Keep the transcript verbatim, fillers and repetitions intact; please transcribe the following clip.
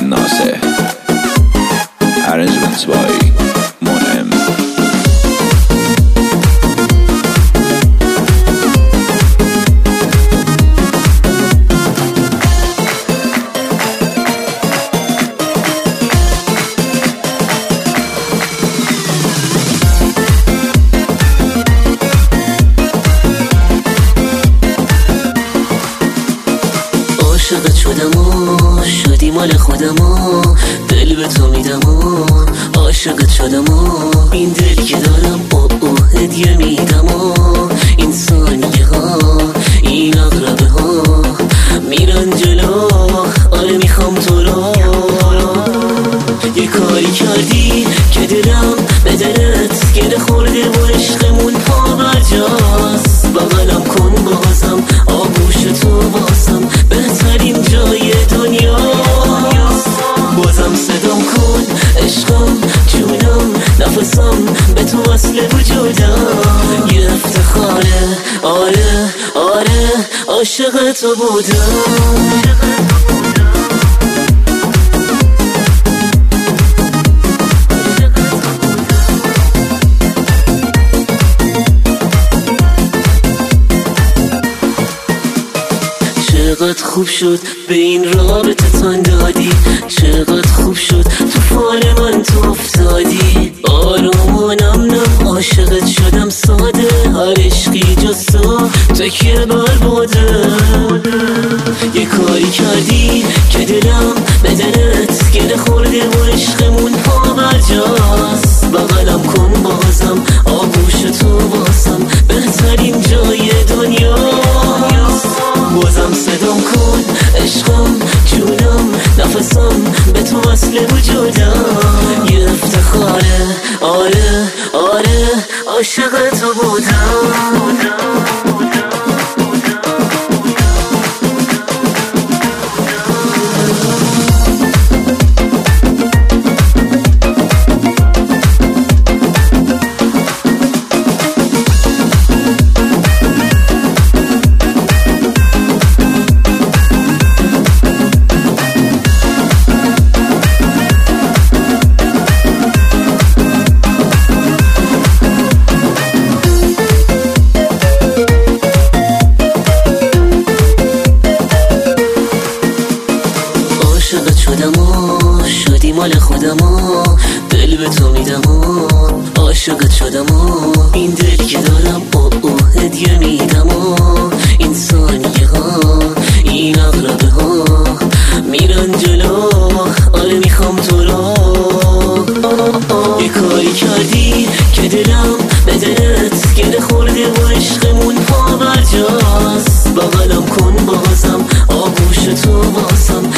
ناصح. Arrangements by Monem. عاشقت شدم و شدی مال خودم و دل به تو میدم و عاشقت شدم و این دل که دارم با او هدیه میدم و این ثانیه ها این اغربه ها میرن جلو. آره میخوام تو رو. یه کاری کردی که دلم به دلت گره خورده و عشقمون پا برجاست. بغلم کن بازم آغوش تو بازم بهترین جای دنیاست. بازم صدام کن عشقم جونم نفسم به تو اصل وجودم. یه افتخاره آره آره عاشق تو بودم. چقدر خوب شد به این رابطه تن دادی. چقدر خوب شد تو فال من تو افتادی. آروم و نم نم عاشقت شدم ساده. هر عشقی جز تو تکیه بر بوده. یه کاری کردی که دلم به دلت گره خورده و عشقمون پا برجاست. بغلم کن بازم آغوش تو بازم بهترین جای دنیاست. بازم صدام کن عشقم جونم نفسم به تو اصل وجودم. یه افتخاره آره آره عاشق تو بودم. عاشقت شدم و شدی مال خودم و دل به تو میدم و عاشقت شدم و این دل که دارم با او هدیه میدم و این ثانیه ها این اغربه ها میرن جلو. آره میخوام تو رو. یه کاری کردی که دلم به دلت گره خورده و عشقمون پا برجاست. بغلم کن بازم آغوش تو بازم